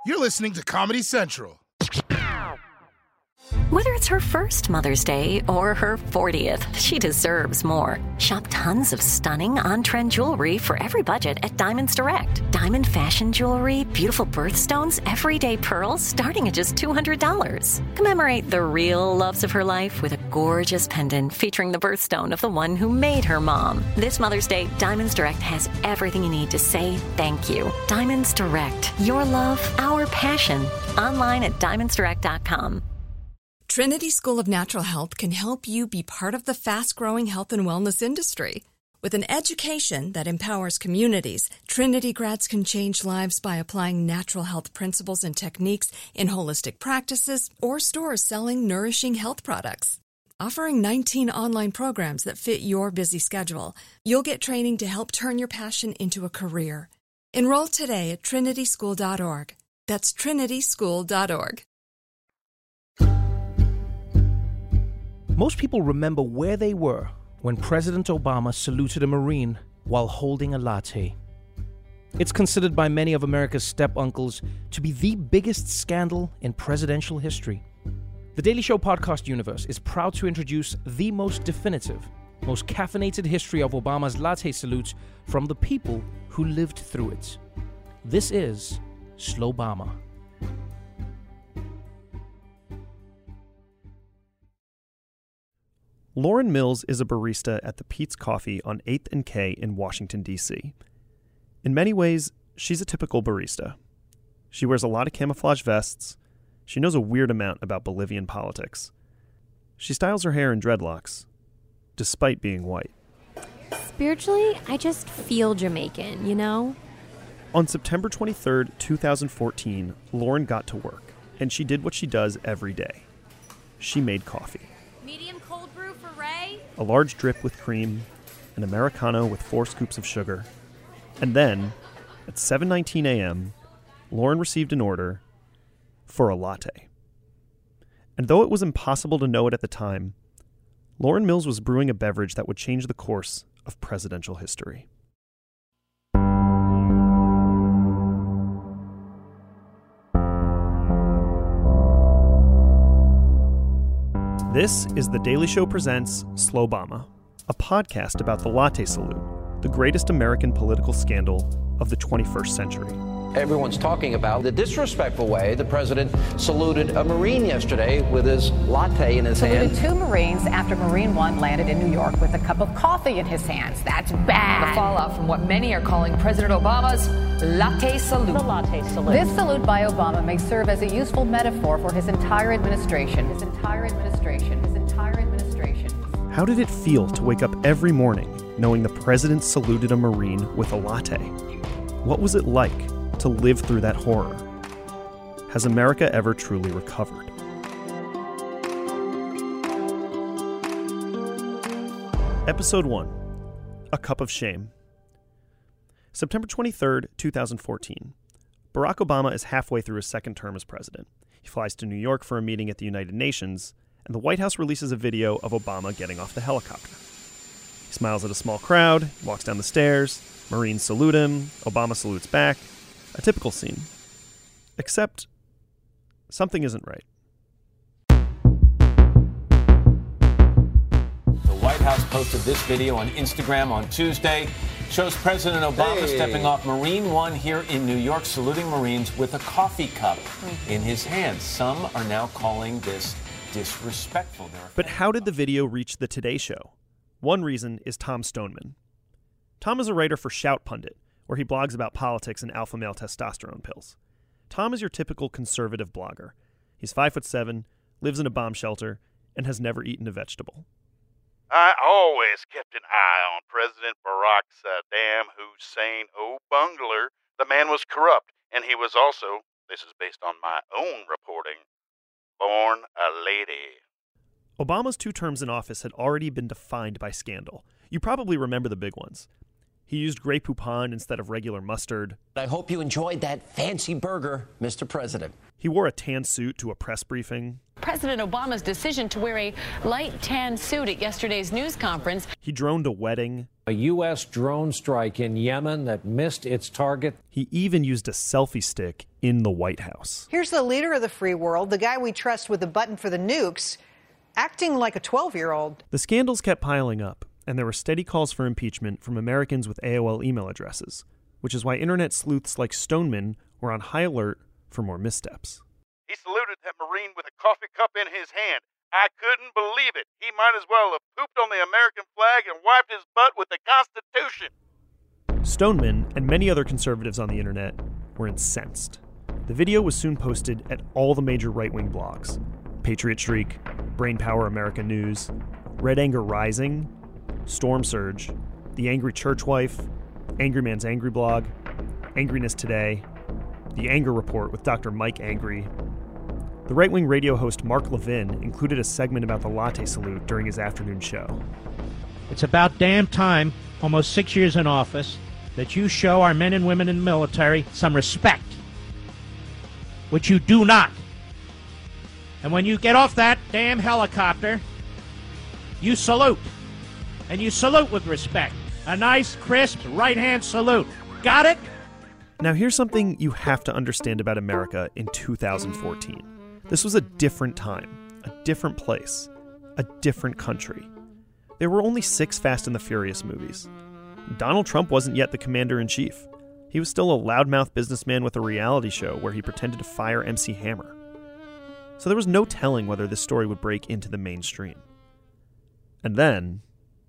You're listening to Comedy Central. Whether it's her first Mother's Day or her 40th, she deserves more. Shop tons of stunning on-trend jewelry for every budget at Diamonds Direct. Diamond fashion jewelry, beautiful birthstones, everyday pearls starting at just $200. Commemorate the real loves of her life with a gorgeous pendant featuring the birthstone of the one who made her mom. This Mother's Day, Diamonds Direct has everything you need to say thank you. Diamonds Direct. Your love, our passion. Online at diamondsdirect.com. Trinity School of Natural Health can help you be part of the fast-growing health and wellness industry. With an education that empowers communities, Trinity grads can change lives by applying natural health principles and techniques in holistic practices or stores selling nourishing health products. Offering 19 online programs that fit your busy schedule, you'll get training to help turn your passion into a career. Enroll today at trinityschool.org. That's trinityschool.org. Most people remember where they were when President Obama saluted a Marine while holding a latte. It's considered by many of America's step-uncles to be the biggest scandal in presidential history. The Daily Show podcast universe is proud to introduce the most definitive, most caffeinated history of Obama's latte salute from the people who lived through it. This is Slobama. Lauren Mills is a barista at the Pete's Coffee on 8th and K in Washington, D.C. In many ways, she's a typical barista. She wears a lot of camouflage vests. She knows a weird amount about Bolivian politics. She styles her hair in dreadlocks, despite being white. Spiritually, I just feel Jamaican, you know? On September 23rd, 2014, Lauren got to work, and she did what she does every day. She made coffee. Medium cold brew for Ray? A large drip with cream, an Americano with 4 scoops of sugar. And then, at 7:19 a.m., Lauren received an order for a latte. And though it was impossible to know it at the time, Lauren Mills was brewing a beverage that would change the course of presidential history. This is The Daily Show Presents Slobama, a podcast about the latte salute, the greatest American political scandal of the 21st century. Everyone's talking about the disrespectful way the president saluted a Marine yesterday with his latte in his hand. Saluted 2 Marines after Marine 1 landed in New York with a cup of coffee in his hands. That's bad. The fallout from what many are calling President Obama's latte salute. The latte salute. This salute by Obama may serve as a useful metaphor for his entire administration. How did it feel to wake up every morning knowing the president saluted a Marine with a latte? What was it like to live through that horror? Has America ever truly recovered? Episode 1, A Cup of Shame. September 23rd, 2014. Barack Obama is halfway through his second term as president. He flies to New York for a meeting at the United Nations, and the White House releases a video of Obama getting off the helicopter. He smiles at a small crowd, walks down the stairs, Marines salute him, Obama salutes back. A typical scene. Except, something isn't right. The White House posted this video on Instagram on Tuesday. Shows President Obama stepping off Marine 1 here in New York, saluting Marines with a coffee cup in his hand. Some are now calling this disrespectful. But how did the video reach the Today Show? One reason is Tom Stoneman. Tom is a writer for Shout Pundit, where he blogs about politics and alpha male testosterone pills. Tom is your typical conservative blogger. He's 5'7", lives in a bomb shelter, and has never eaten a vegetable. I always kept an eye on President Barack Saddam Hussein O'Bungler. The man was corrupt, and he was also, this is based on my own reporting, born a lady. Obama's 2 terms in office had already been defined by scandal. You probably remember the big ones. He used Grey Poupon instead of regular mustard. I hope you enjoyed that fancy burger, Mr. President. He He wore a tan suit to a press briefing. President Obama's decision to wear a light tan suit at yesterday's news conference. He droned a wedding. A U.S. drone strike in Yemen that missed its target. He even used a selfie stick in the White House. Here's the leader of the free world, the guy we trust with the button for the nukes, acting like a 12-year-old. The scandals kept piling up, and there were steady calls for impeachment from Americans with AOL email addresses, which is why internet sleuths like Stoneman were on high alert for more missteps. He saluted that Marine with a coffee cup in his hand. I couldn't believe it. He might as well have pooped on the American flag and wiped his butt with the Constitution. Stoneman and many other conservatives on the internet were incensed. The video was soon posted at all the major right-wing blogs: Patriot Streak, Brainpower America News, Red Anger Rising, Storm Surge, The Angry Churchwife, Angry Man's Angry Blog, Angriness Today, The Anger Report with Dr. Mike Angry. The right-wing radio host Mark Levin included a segment about the latte salute during his afternoon show. It's about damn time, almost 6 years in office, that you show our men and women in the military some respect, which you do not. And when you get off that damn helicopter, you salute. And you salute with respect. A nice, crisp, right-hand salute. Got it? Now here's something you have to understand about America in 2014. This was a different time, a different place, a different country. There were only 6 Fast and the Furious movies. Donald Trump wasn't yet the commander-in-chief. He was still a loudmouth businessman with a reality show where he pretended to fire MC Hammer. So there was no telling whether this story would break into the mainstream. And then...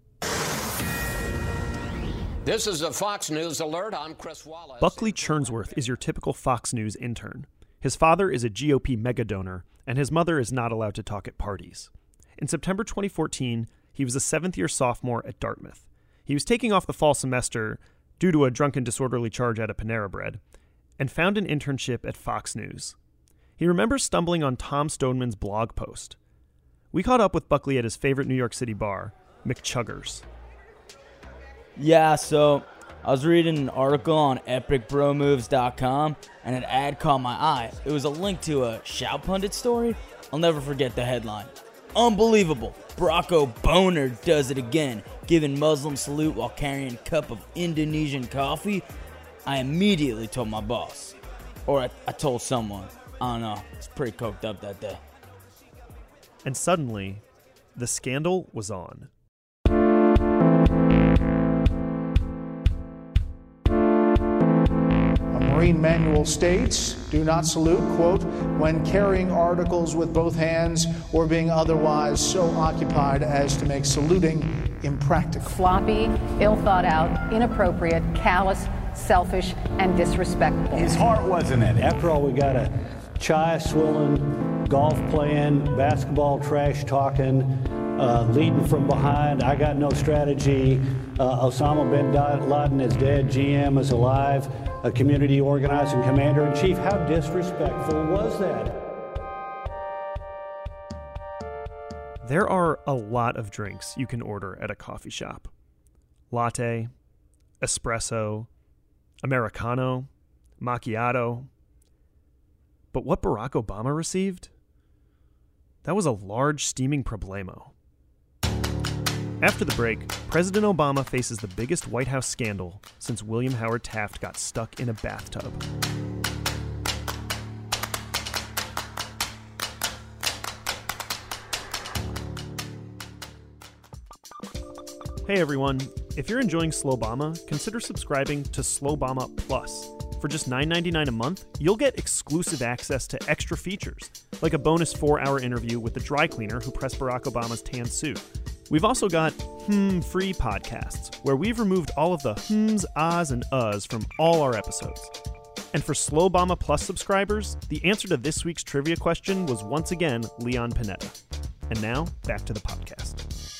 This is a Fox News alert. I'm Chris Wallace. Buckley Churnsworth is your typical Fox News intern. His father is a GOP megadonor, and his mother is not allowed to talk at parties. In September 2014, he was a 7th-year sophomore at Dartmouth. He was taking off the fall semester due to a drunken disorderly charge at a Panera Bread, and found an internship at Fox News. He remembers stumbling on Tom Stoneman's blog post. We caught up with Buckley at his favorite New York City bar, McChuggers. Yeah, so I was reading an article on epicbromoves.com, and an ad caught my eye. It was a link to a Shout Pundit story. I'll never forget the headline. Unbelievable. Barack Obama does it again, giving Muslim salute while carrying a cup of Indonesian coffee. I immediately told my boss. Or I told someone. I don't know. I was pretty coked up that day. And suddenly, the scandal was on. Marine manual states, do not salute, quote, when carrying articles with both hands or being otherwise so occupied as to make saluting impractical. Sloppy, ill thought out, inappropriate, callous, selfish, and disrespectful. His heart wasn't in it. After all, we got a chai swilling, golf playing, basketball trash talking, leading from behind. I got no strategy. Osama bin Laden is dead. GM is alive. A community organizing commander-in-chief. How disrespectful was that? There are a lot of drinks you can order at a coffee shop. Latte, espresso, Americano, macchiato. But what Barack Obama received? That was a large steaming problemo. After the break, President Obama faces the biggest White House scandal since William Howard Taft got stuck in a bathtub. Hey everyone, if you're enjoying Slowbama, consider subscribing to Slowbama Plus. For just $9.99 a month, you'll get exclusive access to extra features, like a bonus 4-hour interview with the dry cleaner who pressed Barack Obama's tan suit. We've also got free podcasts, where we've removed all of the hms, ahs, and uhs from all our episodes. And for Slowbama Plus subscribers, the answer to this week's trivia question was once again Leon Panetta. And now, back to the podcast.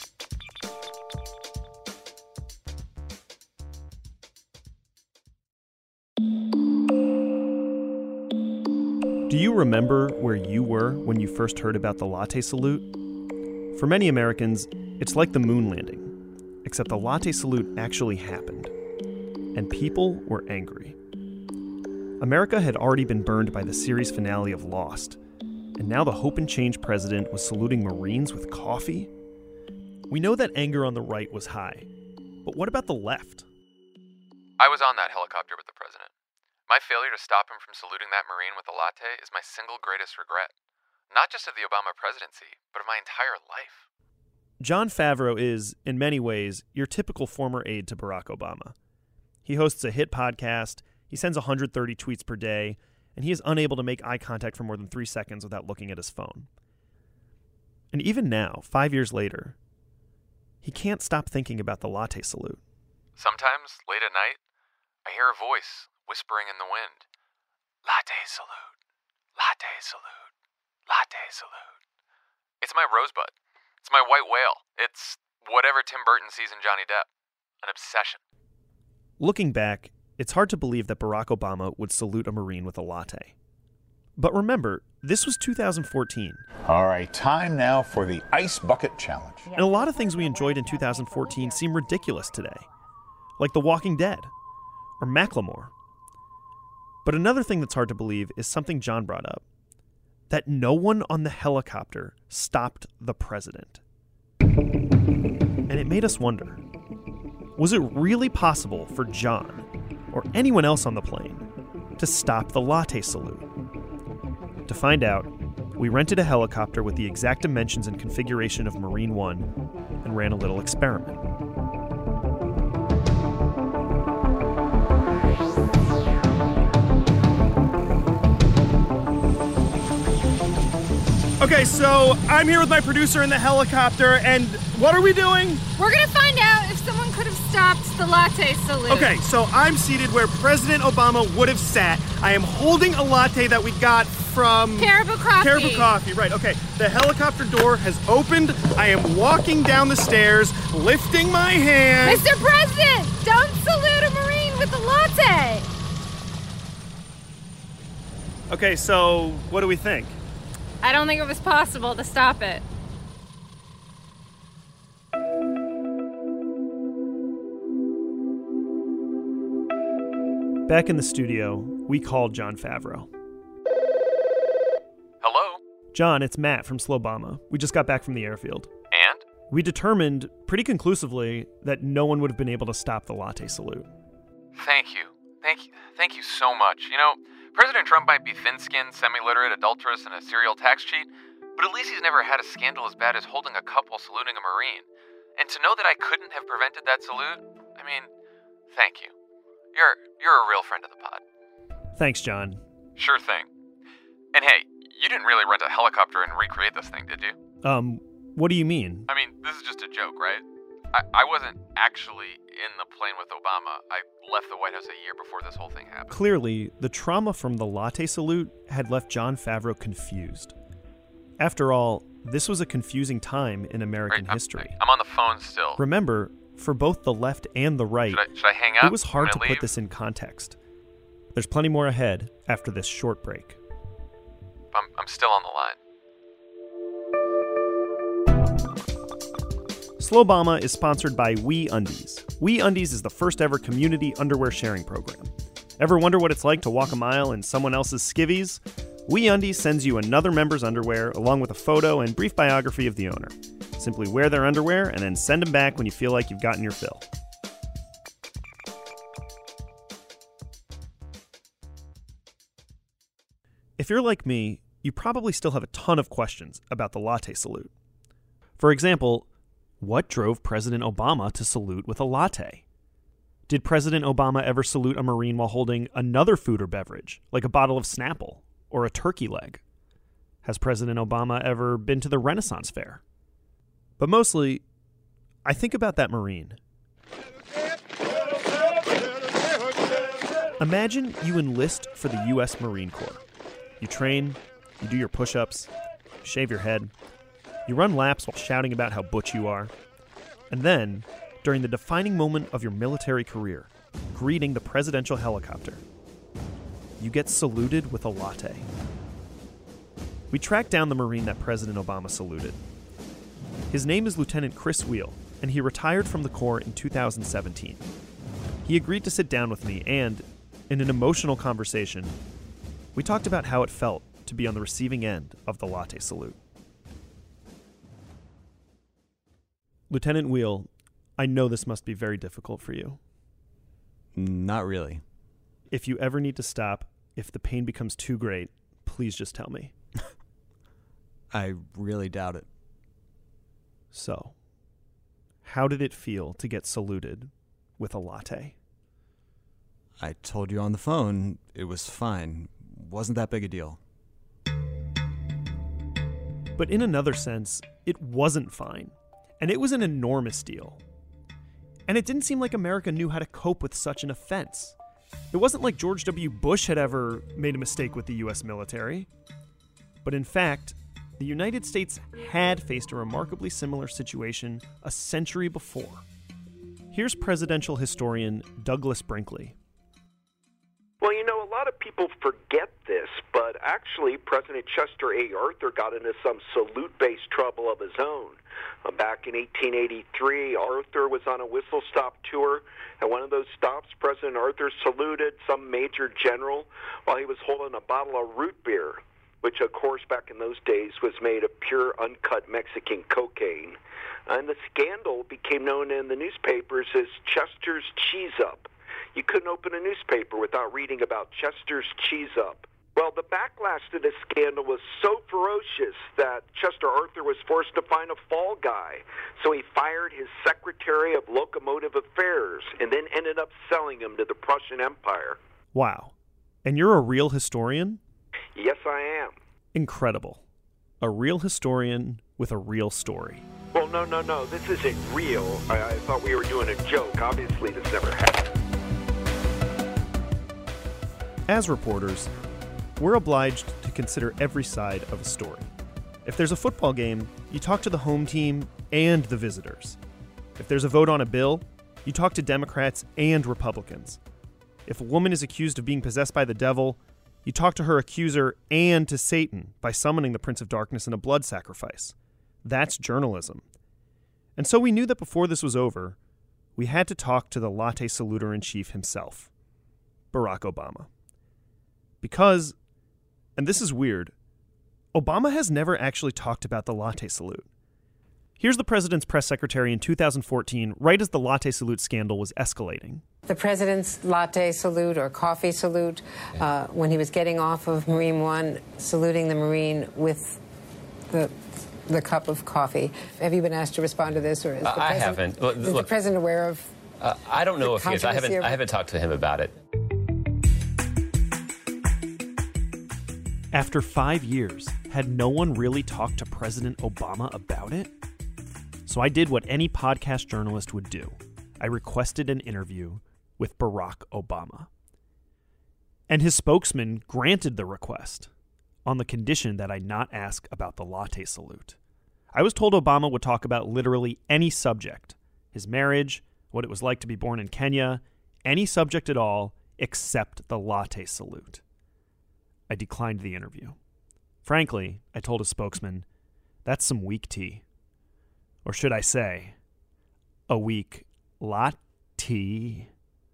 Do you remember where you were when you first heard about the latte salute? For many Americans, it's like the moon landing, except the latte salute actually happened, and people were angry. America had already been burned by the series finale of Lost, and now the hope and change president was saluting Marines with coffee? We know that anger on the right was high, but what about the left? I was on that helicopter with the president. My failure to stop him from saluting that Marine with a latte is my single greatest regret. Not just of the Obama presidency, but of my entire life. Jon Favreau is, in many ways, your typical former aide to Barack Obama. He hosts a hit podcast, he sends 130 tweets per day, and he is unable to make eye contact for more than 3 seconds without looking at his phone. And even now, 5 years later, he can't stop thinking about the latte salute. Sometimes, late at night, I hear a voice whispering in the wind. Latte salute. Latte salute. Latte salute. It's my rosebud. It's my white whale. It's whatever Tim Burton sees in Johnny Depp. An obsession. Looking back, it's hard to believe that Barack Obama would salute a Marine with a latte. But remember, this was 2014. All right, time now for the Ice Bucket Challenge. And a lot of things we enjoyed in 2014 seem ridiculous today. Like The Walking Dead or Macklemore. But another thing that's hard to believe is something John brought up. That no one on the helicopter stopped the president. And it made us wonder, was it really possible for John or anyone else on the plane to stop the latte salute? To find out, we rented a helicopter with the exact dimensions and configuration of Marine One and ran a little experiment. Okay, so I'm here with my producer in the helicopter, and what are we doing? We're gonna find out if someone could have stopped the latte salute. Okay, so I'm seated where President Obama would have sat. I am holding a latte that we got from... Caribou Coffee. Caribou Coffee, right, okay. The helicopter door has opened. I am walking down the stairs, lifting my hand. Mr. President, don't salute a Marine with a latte. Okay, so what do we think? I don't think it was possible to stop it. Back in the studio, we called Jon Favreau. Hello? John, it's Matt from Slowbama. We just got back from the airfield. And? We determined pretty conclusively that no one would have been able to stop the latte salute. Thank you. Thank you so much. You know, President Trump might be thin-skinned, semi-literate, adulterous, and a serial tax cheat, but at least he's never had a scandal as bad as holding a couple saluting a Marine. And to know that I couldn't have prevented that salute, I mean, thank you. You're a real friend of the pod. Thanks, John. Sure thing. And hey, you didn't really rent a helicopter and recreate this thing, did you? What do you mean? I mean, this is just a joke, right? I wasn't actually in the plane with Obama. I left the White House a year before this whole thing happened. Clearly, the trauma from the latte salute had left Jon Favreau confused. After all, this was a confusing time in American history. I'm on the phone still. Remember, for both the left and the right, should I hang up? It was hard to put this in context. There's plenty more ahead after this short break. I'm still on the line. Slowbama is sponsored by WeUndies. WeUndies is the first ever community underwear sharing program. Ever wonder what it's like to walk a mile in someone else's skivvies? WeUndies sends you another member's underwear along with a photo and brief biography of the owner. Simply wear their underwear and then send them back when you feel like you've gotten your fill. If you're like me, you probably still have a ton of questions about the latte salute. For example, what drove President Obama to salute with a latte? Did President Obama ever salute a Marine while holding another food or beverage, like a bottle of Snapple or a turkey leg? Has President Obama ever been to the Renaissance Fair? But mostly, I think about that Marine. Imagine you enlist for the U.S. Marine Corps. You train, you do your push-ups, you shave your head, you run laps while shouting about how butch you are. And then, during the defining moment of your military career, greeting the presidential helicopter, you get saluted with a latte. We tracked down the Marine that President Obama saluted. His name is Lieutenant Chris Wheel, and he retired from the Corps in 2017. He agreed to sit down with me and, In an emotional conversation, we talked about how it felt to be on the receiving end of the latte salute. Lieutenant Wheel, I know this must be very difficult for you. Not really. If you ever need to stop, if the pain becomes too great, please just tell me. I really doubt it. So, how did it feel to get saluted with a latte? I told you on the phone it was fine. Wasn't that big a deal. But in another sense, it wasn't fine. And it was an enormous deal. And it didn't seem like America knew how to cope with such an offense. It wasn't like George W. Bush had ever made a mistake with the U.S. military. But in fact, the United States had faced a remarkably similar situation a century before. Here's presidential historian Douglas Brinkley. Well, you know, a lot of people forget this, but actually President Chester A. Arthur got into some salute-based trouble of his own. Back in 1883, Arthur was on a whistle-stop tour. At one of those stops, President Arthur saluted some major general while he was holding a bottle of root beer, which, of course, back in those days was made of pure, uncut Mexican cocaine. And the scandal became known in the newspapers as Chester's Cheese Up. You couldn't open a newspaper without reading about Chester's Cheese Up. Well, the backlash to this scandal was so ferocious that Chester Arthur was forced to find a fall guy. So he fired his Secretary of Locomotive Affairs and then ended up selling him to the Prussian Empire. Wow. And you're a real historian? Yes, I am. Incredible. A real historian with a real story. Well, no. This isn't real. I thought we were doing a joke. Obviously, this never happened. As reporters, we're obliged to consider every side of a story. If there's a football game, you talk to the home team and the visitors. If there's a vote on a bill, you talk to Democrats and Republicans. If a woman is accused of being possessed by the devil, you talk to her accuser and to Satan by summoning the Prince of Darkness in a blood sacrifice. That's journalism. And so we knew that before this was over, we had to talk to the latte saluter-in-chief himself, Barack Obama. Because, and this is weird, Obama has never actually talked about the latte salute. Here's the president's press secretary in 2014, right as the latte salute scandal was escalating. The president's latte salute or coffee salute, when he was getting off of Marine One, saluting the Marine with the cup of coffee. Have you been asked to respond to this, or is the president, I haven't. Is the president aware of? I don't know if he is. I haven't talked to him about it. After 5 years, had no one really talked to President Obama about it? So I did what any podcast journalist would do. I requested an interview with Barack Obama. And his spokesman granted the request on the condition that I not ask about the latte salute. I was told Obama would talk about literally any subject, his marriage, what it was like to be born in Kenya, any subject at all except the latte salute. I declined the interview. Frankly, I told his spokesman, that's some weak tea. Or should I say, a weak latte.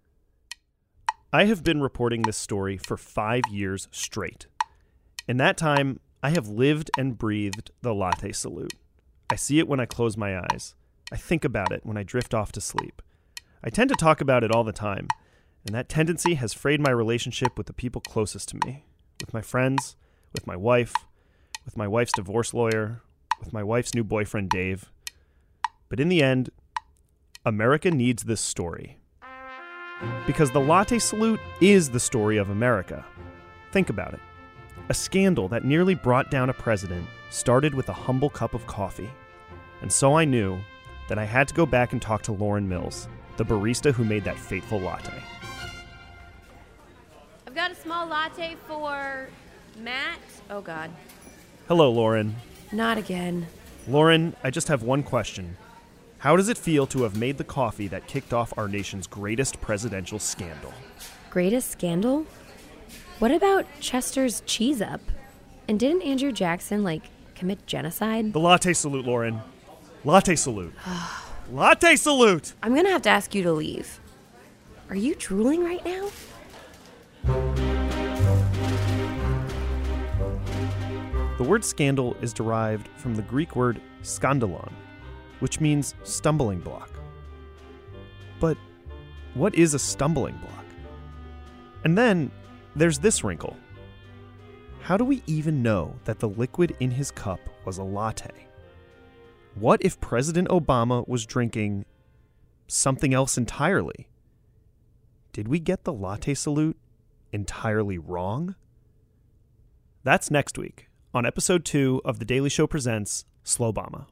I have been reporting this story for 5 years straight. In that time, I have lived and breathed the latte salute. I see it when I close my eyes. I think about it when I drift off to sleep. I tend to talk about it all the time, and that tendency has frayed my relationship with the people closest to me. With my friends, with my wife, with my wife's divorce lawyer, with my wife's new boyfriend, Dave. But in the end, America needs this story. Because the latte salute is the story of America. Think about it. A scandal that nearly brought down a president started with a humble cup of coffee. And so I knew that I had to go back and talk to Lauren Mills, the barista who made that fateful latte. I've got a small latte for Matt. Oh, God. Hello, Lauren. Not again. Lauren, I just have one question. How does it feel to have made the coffee that kicked off our nation's greatest presidential scandal? Greatest scandal? What about Chester's Cheese Up? And didn't Andrew Jackson, commit genocide? The latte salute, Lauren. Latte salute. Latte salute! I'm going to have to ask you to leave. Are you drooling right now? The word scandal is derived from the Greek word skandalon, which means stumbling block. But what is a stumbling block? And then there's this wrinkle. How do we even know that the liquid in his cup was a latte? What if President Obama was drinking something else entirely? Did we get the latte salute entirely wrong? That's next week on episode 2 of The Daily Show Presents Slowbama.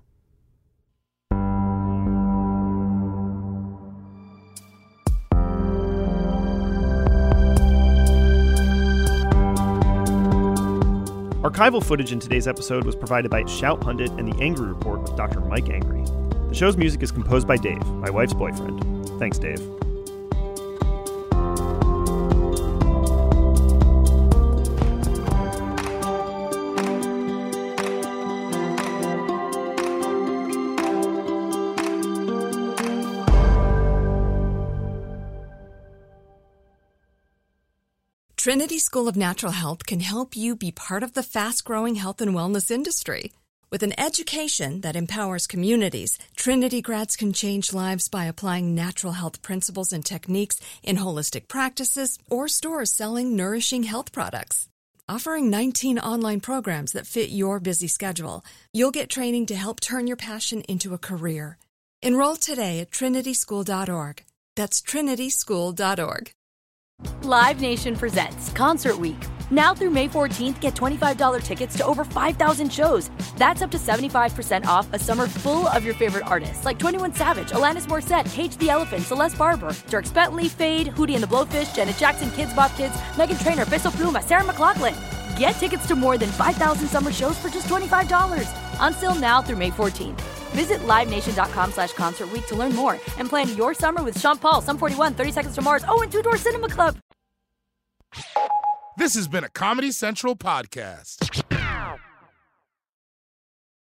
Archival footage in today's episode was provided by Shout Pundit and The Angry Report with Dr. Mike Angry. The show's music is composed by Dave, my wife's boyfriend. Thanks, Dave. Trinity School of Natural Health can help you be part of the fast-growing health and wellness industry. With an education that empowers communities, Trinity grads can change lives by applying natural health principles and techniques in holistic practices or stores selling nourishing health products. Offering 19 online programs that fit your busy schedule, you'll get training to help turn your passion into a career. Enroll today at trinityschool.org. That's trinityschool.org. Live Nation presents Concert Week. Now through May 14th, get $25 tickets to over 5,000 shows. That's up to 75% off a summer full of your favorite artists like 21 Savage, Alanis Morissette, Cage the Elephant, Celeste Barber, Dierks Bentley, Fade, Hootie and the Blowfish, Janet Jackson, Kids Bop Kids, Meghan Trainor, Peso Pluma, Sarah McLachlan. Get tickets to more than 5,000 summer shows for just $25. On sale now through May 14th. Visit LiveNation.com/Concert Week to learn more and plan your summer with Sean Paul, Sum 41, 30 Seconds to Mars, and Two Door Cinema Club. This has been a Comedy Central podcast.